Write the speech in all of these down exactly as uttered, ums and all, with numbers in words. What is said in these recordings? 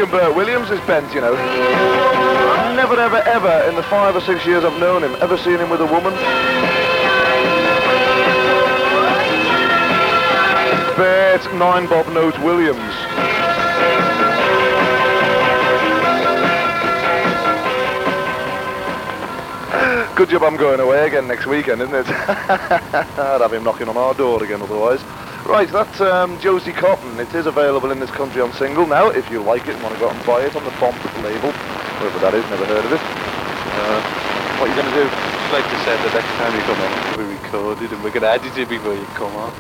even Bert Williams is bent, you know. Never, ever, ever, in the five or six years I've known him, ever seen him with a woman. Bert Nine Bob Note Williams. Good job I'm going away again next weekend, isn't it? I'd have him knocking on our door again otherwise. Right, that's um, Josie Cotton. It is available in this country on single now, if you like it and want to go out and buy it on the Bomb label. Whatever that is, never heard of it. Uh, what are you going to do? I'd like to say the next time you come on, we recorded and we're going to edit it before you come on.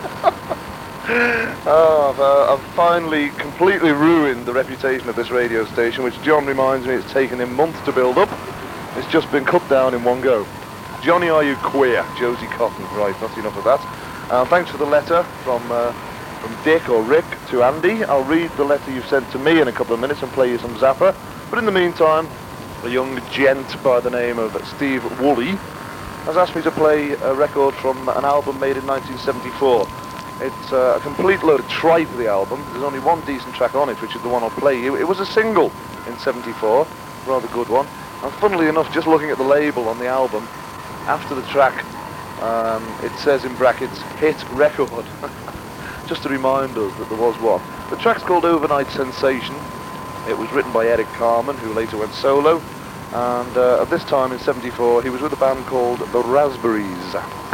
Oh, I've, uh, I've finally completely ruined the reputation of this radio station, which John reminds me it's taken him months to build up. It's just been cut down in one go. Johnny, are you queer? Josie Cotton. Right, that's enough of that. Uh, thanks for the letter from uh, from Dick or Rick to Andy. I'll read the letter you've sent to me in a couple of minutes and play you some Zappa. But in the meantime, a young gent by the name of Steve Woolley has asked me to play a record from an album made in nineteen seventy-four. It's uh, a complete load of tripe, the album. There's only one decent track on it, which is the one I'll play you. It was a single in seventy-four, rather good one. And funnily enough, just looking at the label on the album, after the track, um, it says in brackets, hit record. Just to remind us that there was one. The track's called Overnight Sensation. It was written by Eric Carmen, who later went solo. And uh, at this time in seventy-four, he was with a band called The Raspberries.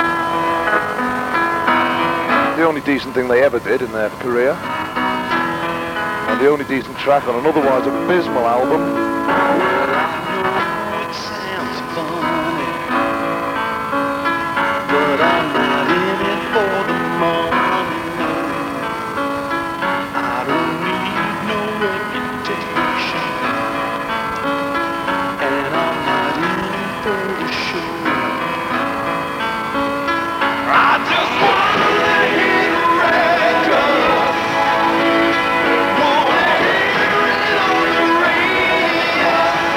The only decent thing they ever did in their career. And the only decent track on an otherwise abysmal album. But I'm not in it for the money. I don't need no reputation, and I'm not in it for the show. I just wanna hit a record, wanna hear it on the radio.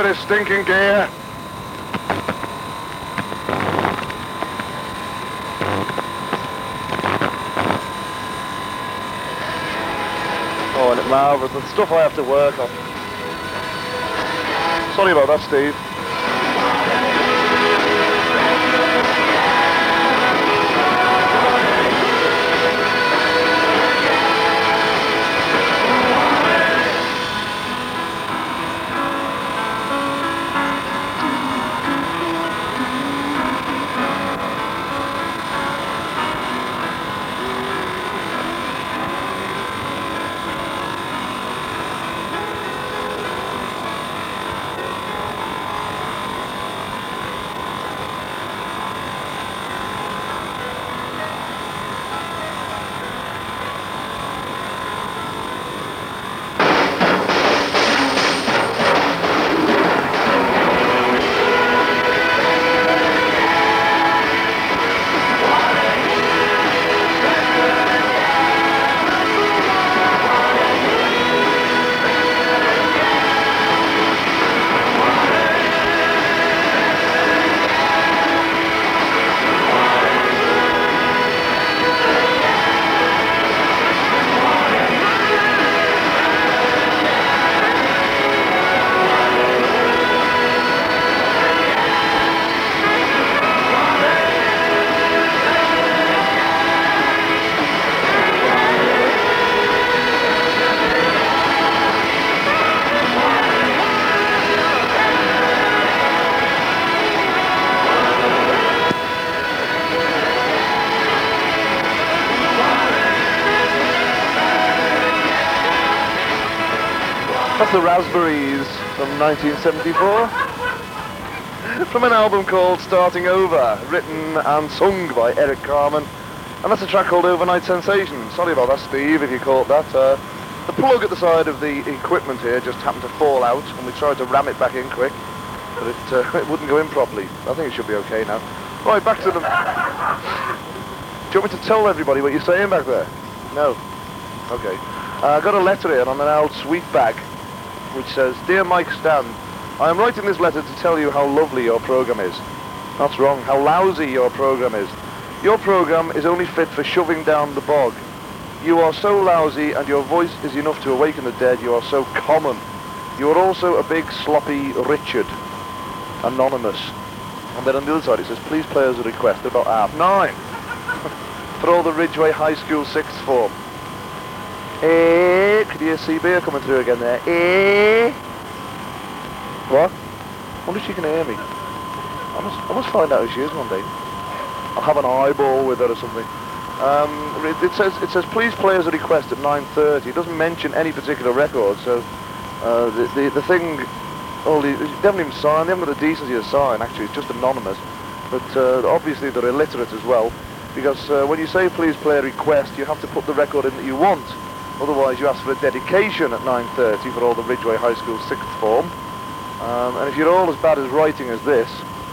this stinking gear. Oh, and it's marvellous. The stuff I have to work on. Sorry about that, Steve. That's the Raspberries from nineteen seventy-four. From an album called Starting Over, written and sung by Eric Carmen. And that's a track called Overnight Sensation. Sorry about that, Steve, if you caught that. Uh, the plug at the side of the equipment here just happened to fall out, and we tried to ram it back in quick, but it, uh, it wouldn't go in properly. I think it should be okay now. Right, back to the... Do you want me to tell everybody what you're saying back there? No. Okay. Uh, I got a letter here on an old sweet bag, which says, Dear Mike Stan, I am writing this letter to tell you how lovely your program is. That's wrong, how lousy your program is. Your program is only fit for shoving down the bog. You are so lousy and your voice is enough to awaken the dead. You are so common. You are also a big sloppy Richard. Anonymous. And then on the other side it says, please play as a request about half nine. For all the Ridgeway High School sixth form. Eh, could you see beer coming through again there? Eh? What? I wonder if she can hear me. I must, I must find out who she is one day. I'll have an eyeball with her or something. Um, it, it says, it says, please play as a request at nine thirty. It doesn't mention any particular record, so uh, the, the the thing, oh, they haven't even signed. They haven't got the decency to sign. Actually, it's just anonymous. But uh, obviously they're illiterate as well, because uh, when you say please play a request, you have to put the record in that you want. Otherwise, you ask for a dedication at nine thirty for all the Ridgeway High School sixth form. Um, and if you're all as bad as writing as this,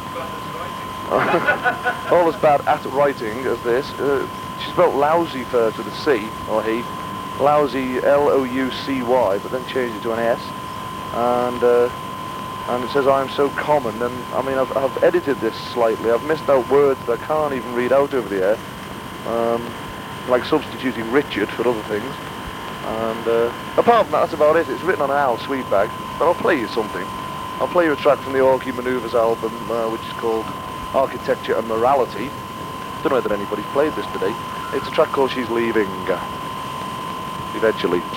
all as bad at writing as this, uh, she spelled lousy first with a C, or he, lousy, L O U C Y, but then changed it to an S. And uh, and it says, I am so common. And I mean, I've, I've edited this slightly. I've missed out words that I can't even read out over the air, um, like substituting Richard for other things. And uh, apart from that, that's about it. It's written on an Al Sweetbag, but I'll play you something. I'll play you a track from the Orky Manoeuvres album, uh, which is called Architecture and Morality. Don't know whether anybody's played this today. It's a track called She's Leaving. Eventually.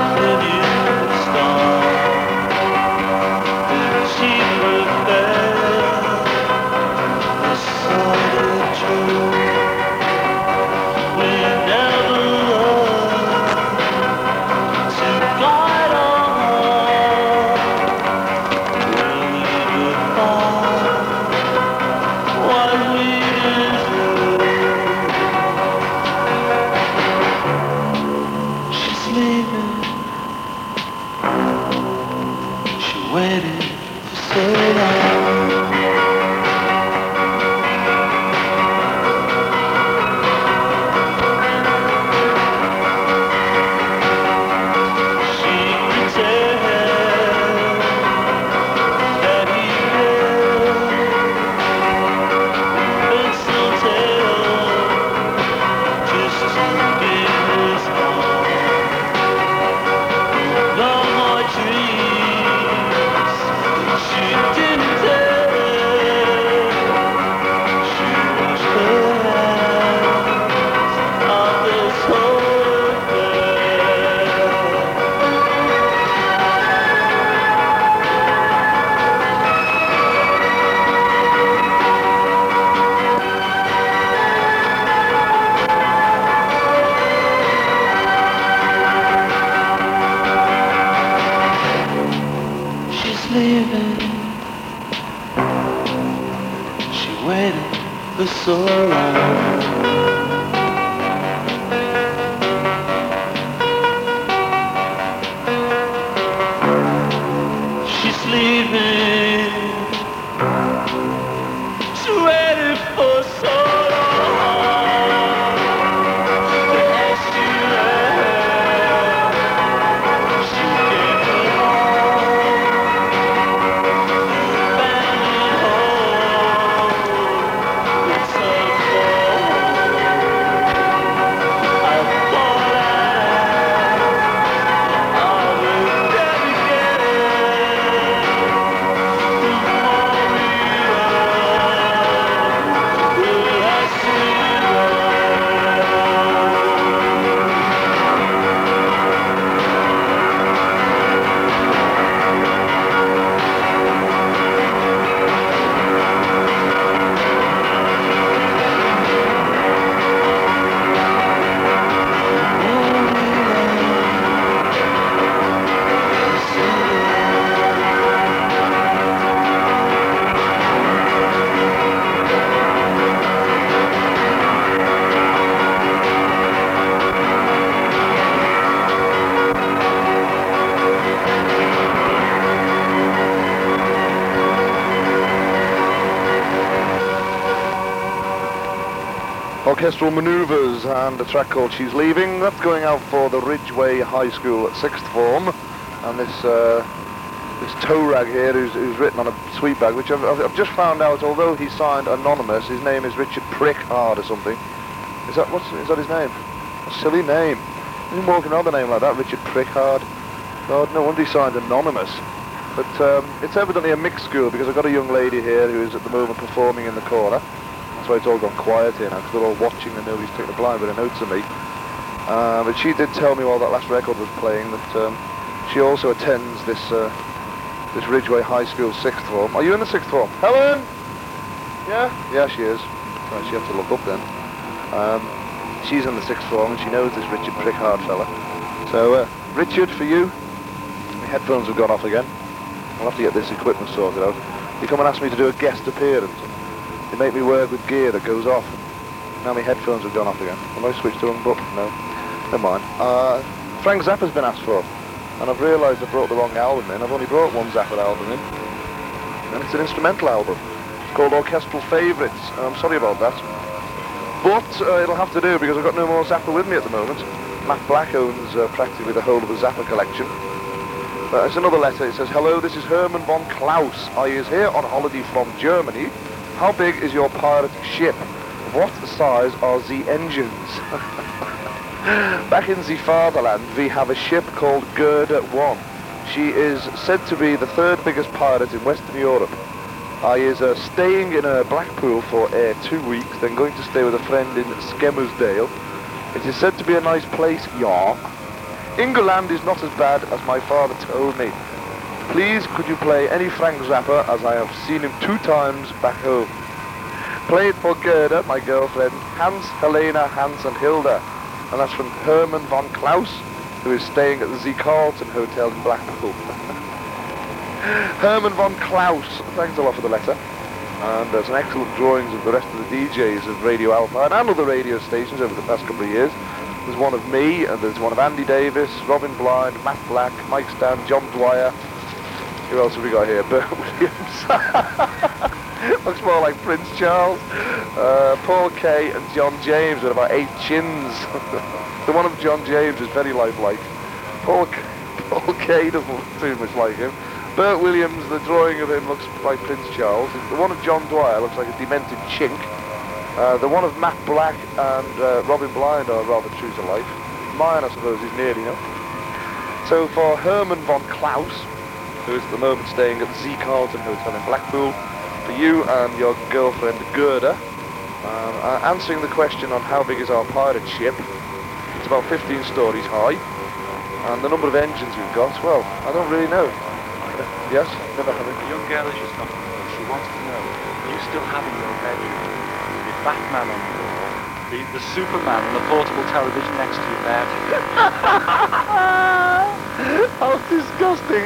She prepared waited for so long. For so long. She's leaving. She waited for so long. As she left, she gave me home. Abandoned home. Orchestral Manoeuvres and a track called She's Leaving. That's going out for the Ridgeway High School at sixth form. And this uh, this toe rag here who's, who's written on a sweet bag, which I've, I've just found out, although he signed anonymous, his name is Richard Prickard or something. Is that what's is that his name? A silly name. He's walking around the name like that, Richard Prickard. God, no wonder he signed anonymous. But um, it's evidently a mixed school because I've got a young lady here who is at the moment performing in the corner. That's why it's all gone quiet here now, because they're all watching and nobody's taking a blind bit of notes of me. Uh, but she did tell me while that last record was playing that um, she also attends this uh, this Ridgeway High School sixth form. Are you in the sixth form? Helen? Yeah? Yeah, she is. Right, she has to look up then. Um, she's in the sixth form and she knows this Richard Prickard fella. So, uh, Richard, for you, my headphones have gone off again. I'll have to get this equipment sorted out. You come and ask me to do a guest appearance. They make me work with gear that goes off. Now my headphones have gone off again. Have I switched to them? But no. Never mind. Uh, Frank Zappa's been asked for. And I've realised I brought the wrong album in. I've only brought one Zappa album in. And it's an instrumental album. It's called Orchestral Favourites. And I'm sorry about that. But uh, it'll have to do because I've got no more Zappa with me at the moment. Matt Black owns uh, practically the whole of the Zappa collection. Uh, it's another letter. It says, "Hello, this is Herman von Klaus. I is here on holiday from Germany. How big is your pirate ship? What size are the engines?" Back in the fatherland, we have a ship called Gerda one. She is said to be the third biggest pirate in Western Europe. I is uh, staying in uh, Blackpool for uh, two weeks, then going to stay with a friend in Skemersdale. It is said to be a nice place, yeah. England is not as bad as my father told me. Please, could you play any Frank Zappa, as I have seen him two times back home. Play it for Gerda, my girlfriend, Hans, Helena, Hans and Hilda. And that's from Herman von Klaus, who is staying at the Z Carlton Hotel in Blackpool. Herman von Klaus, thanks a lot for the letter. And there's some excellent drawings of the rest of the D Js of Radio Alpine and other radio stations over the past couple of years. There's one of me, and there's one of Andy Davis, Robin Blind, Matt Black, Mike Stan, John Dwyer, Who else have we got here? Bert Williams. Looks more like Prince Charles. Uh, Paul Kay and John James with about eight chins. The one of John James is very lifelike. Paul, K Paul Kay doesn't look too much like him. Bert Williams, the drawing of him looks like Prince Charles. The one of John Dwyer looks like a demented chink. Uh, the one of Matt Black and uh, Robin Blind are rather true to life. Mine, I suppose, is nearly enough. So for Herman von Klaus, who is at the moment staying at the Z Carlton Hotel in Blackpool, for you and your girlfriend Gerda, um, uh, answering the question on how big is our pirate ship, it's about fifteen stories high, and the number of engines we've got, well, I don't really know. Yes? Never have it. The young girl is just knocking on the door. She wants to know, you still have in your bedroom the Batman on the wall, the, the Superman and the portable television next to your bed. How disgusting!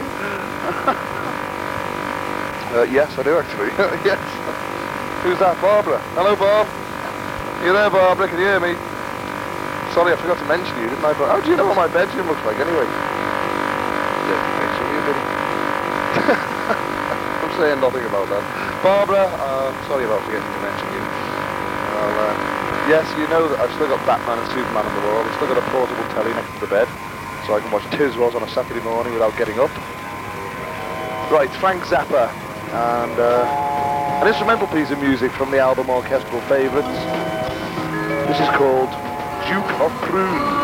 uh, yes, I do actually. Yes. Who's that? Barbara. Hello, Bob. You there, Barbara? Can you hear me? Sorry, I forgot to mention you, didn't I? But how do you know what my bedroom looks like anyway? Dirty picture, you did. I'm saying nothing about that. Barbara, uh, sorry about forgetting to mention you. Well, uh, yes, you know that I've still got Batman and Superman on the wall. I've still got a portable telly next to the bed, so I can watch Tiswas on a Saturday morning without getting up. Right, Frank Zappa, and uh, an instrumental piece of music from the album Orchestral Favourites. This is called Duke of Prunes.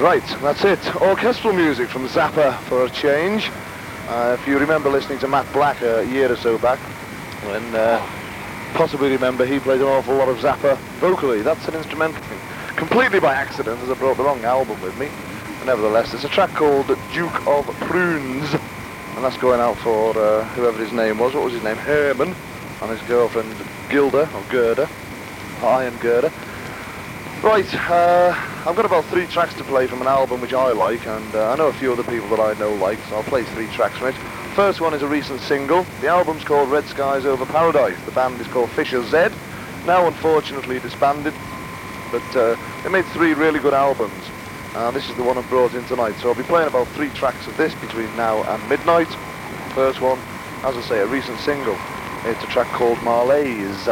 Right, that's it. Orchestral music from Zappa for a change. Uh, if you remember listening to Matt Black a year or so back, and uh, possibly remember he played an awful lot of Zappa vocally. That's an instrumental thing. Completely by accident, as I brought the wrong album with me. But nevertheless, it's a track called Duke of Prunes, and that's going out for uh, whoever his name was. What was his name? Herman, and his girlfriend Gilda, or Gerda, Iron Gerda. Right, uh, I've got about three tracks to play from an album which I like, and uh, I know a few other people that I know like, so I'll play three tracks from it. First one is a recent single. The album's called Red Skies Over Paradise. The band is called Fisher Z, now unfortunately disbanded, but uh, they made three really good albums, and this is the one I've brought in tonight. So I'll be playing about three tracks of this between now and midnight. First one, as I say, a recent single. It's a track called Marlaise.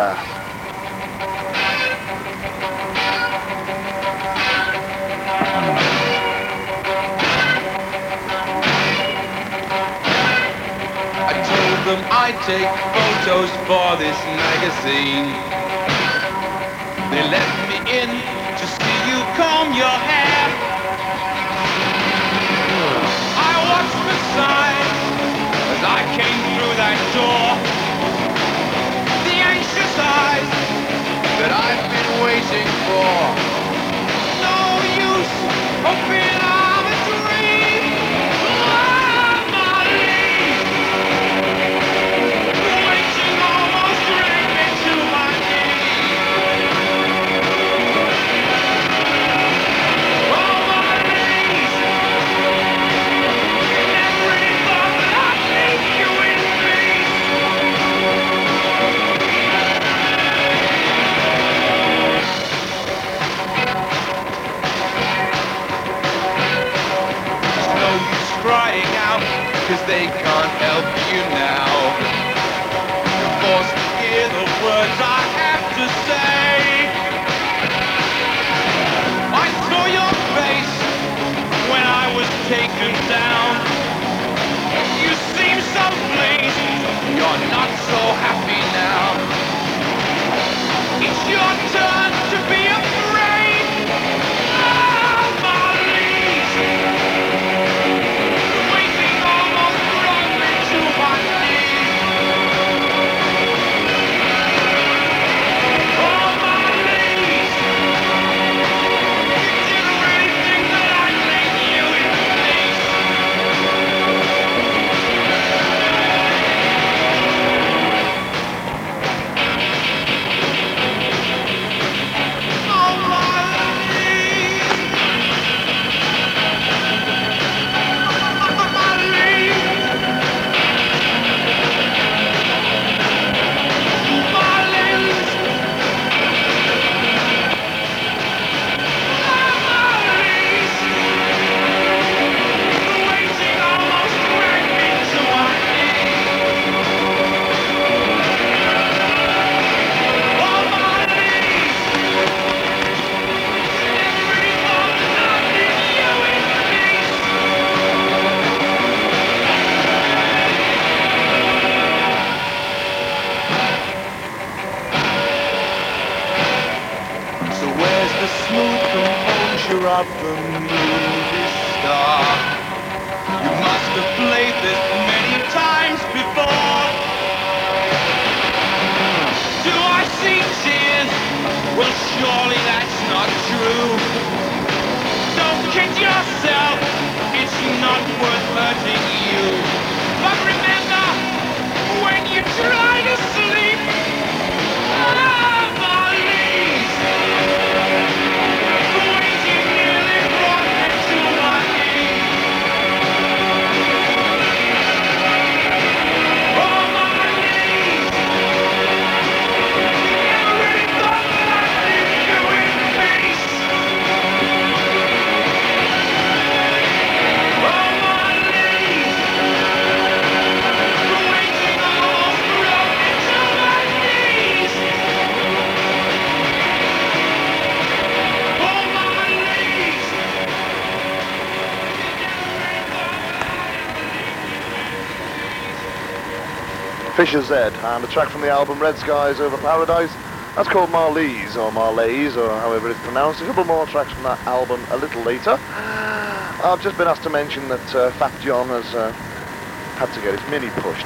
I take photos for this magazine. They let me in to see you comb your hair. I watched the signs as I came through that door. The anxious eyes that I've been waiting for. No use hoping I'm a dream. Cause they can't help you now. You're forced to hear the words I have to say. I saw your face when I was taken down. You seem so pleased, you're not so happy now. It's your turn to be afraid. Ah, Marlise. Of the movie star. You must have played this many times before. Do I see tears? Well, surely that's not true. Don't kid yourself, it's not worth hurting you. But remember, when you try to sleep, ah, Marlise. Fisher Z, and a track from the album Red Skies Over Paradise. That's called Marlies, or Marlays, or however it's pronounced. A couple more tracks from that album a little later. I've just been asked to mention that uh, Fat John has uh, had to get his Mini pushed.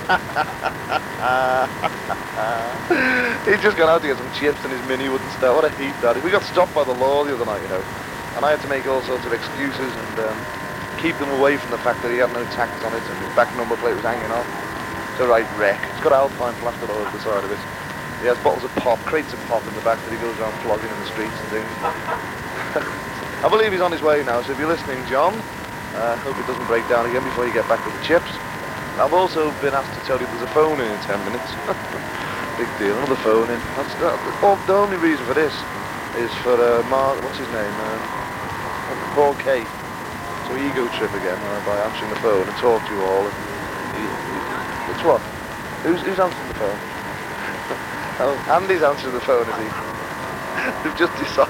He's just gone out to get some chips and his Mini wouldn't start. What a heat that is. We got stopped by the law the other night, you know, and I had to make all sorts of excuses and um, keep them away from the fact that he had no tax on it and his back number plate was hanging off. It's a right wreck. It's got Alpine plastered all over the side of it. He has bottles of pop, crates of pop in the back that he goes around flogging in the streets and things. I believe he's on his way now, so if you're listening, John, I uh, hope it doesn't break down again before you get back with the chips. I've also been asked to tell you there's a phone in in ten minutes. Big deal, another phone in. That's, that, oh, the only reason for this is for uh, Mark, what's his name? Uh, Paul K. So ego trip again uh, by answering the phone and talk to you all. And he, he, it's what? Who's, who's answering the phone? Oh, Andy's answering the phone, is he? They've just decided.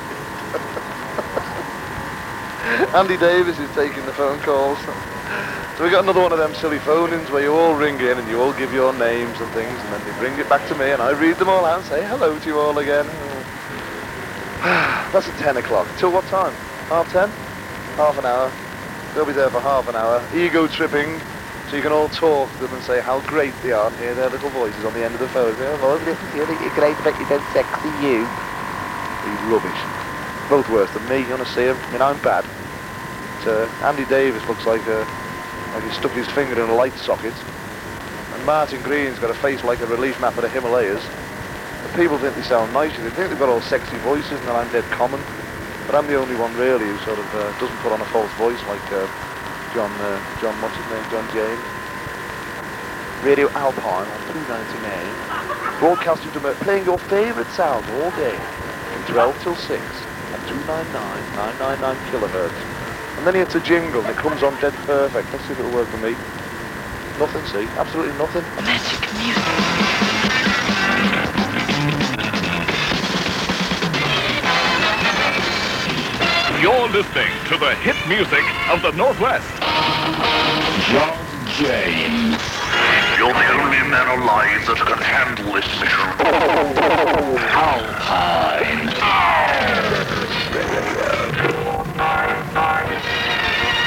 Andy Davis is taking the phone calls. So we got another one of them silly phone-ins where you all ring in and you all give your names and things, and then they bring it back to me and I read them all out and say hello to you all again. That's at ten o'clock. Till what time? Half ten? Half an hour. They'll be there for half an hour. Ego tripping. So you can all talk to them and say how great they are and hear their little voices on the end of the phone. Oh, listen to you, think you're great, but you're dead sexy, you. He's rubbish. Both worse than me, you want to see him? I mean, I'm bad. But, uh, Andy Davis looks like, uh, like he stuck his finger in a light socket. And Martin Green's got a face like a relief map of the Himalayas. And people think they sound nice, they think they've got all sexy voices and that I'm dead common. But I'm the only one really who sort of uh, doesn't put on a false voice like... Uh, John, uh, John, what's his name? John James. Radio Alpine on two ninety-nine. Broadcasting to playing your favourite sounds all day from twelve till six at two ninety-nine, nine ninety-nine kilohertz. And then he hits a jingle and it comes on dead perfect. Let's see if it'll work for me. Nothing, see? Absolutely nothing. Magic music. You're listening to the hit music of the Northwest. John James. You're the only man alive that can handle this mission. Alpine.